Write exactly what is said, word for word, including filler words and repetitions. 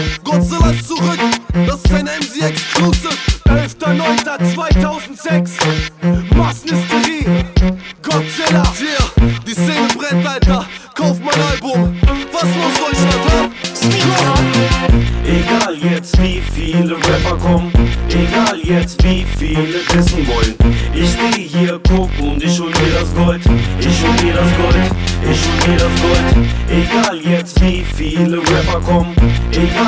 Godzilla ist zurück, das ist ein M C Exclusive. elfter neunter zweitausendsechs, Massenhysterie, Godzilla. Yeah, die Szene brennt, Alter, kauf mein Album. Was los, Deutschland, hä? Egal jetzt wie viele Rapper kommen, egal jetzt wie viele dissen wollen. Ich steh hier, guck und ich hol mir das Gold. Ich hol mir das Gold, ich hol mir das Gold. Egal jetzt wie viele Rapper kommen, egal